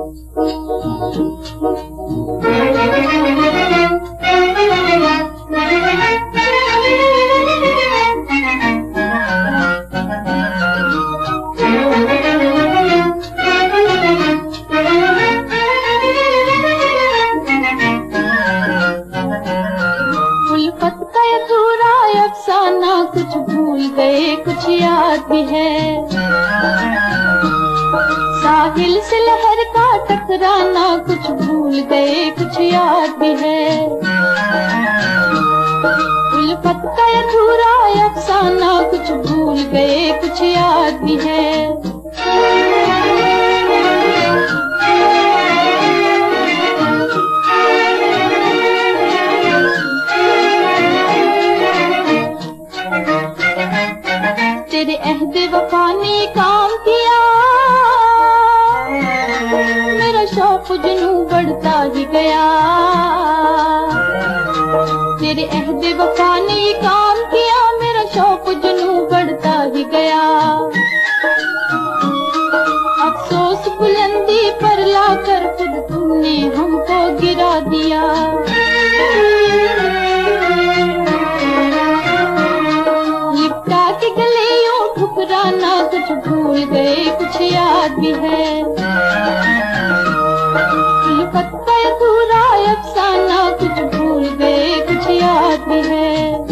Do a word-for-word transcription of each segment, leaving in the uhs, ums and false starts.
उल्फत का अधूरा अफसाना, कुछ भूल गए कुछ याद भी है। साहिल से लहर का टकराना, कुछ भूल गए कुछ याद भी है। उल्फत का अधूरा अफसाना, कुछ भूल गए कुछ याद भी है। तेरे अहद वफा ने काम किया, मेरा शौक जुनू बढ़ता ही गया। तेरे अहद वफा ने काम किया, मेरा शौक जुनू बढ़ता ही गया। अफसोस बुलंदी पर लाकर खुद तुमने हमको गिरा दिया। लिपटा के गले यूं ठुकराना, कुछ भूल गए कुछ याद भी है। उल्फत का अधूरा अफसाना, कुछ भूल गए कुछ याद भी है।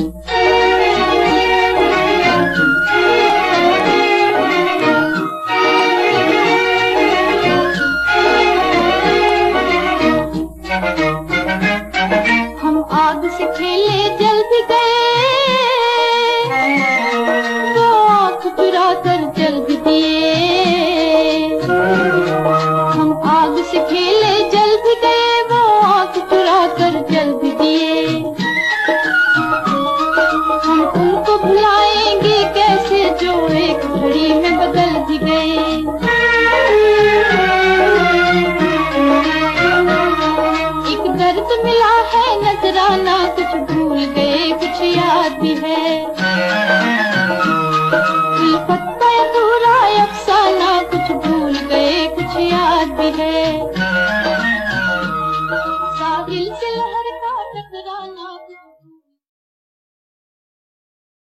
हम आग से खेले जल भी गए, तो आँख चुरा कर जल भी दिए। हम आग से खेले जल भी गए, वो आँख चुरा कर जल भी दिए। हम उनको भुलाएंगे कैसे जो एक घड़ी में बदल भी गए। एक दर्द मिला है नजराना, कुछ भूल गए कुछ याद भी है। उल्फत का अधूरा अफसाना, कुछ भूल गए कुछ याद भी है।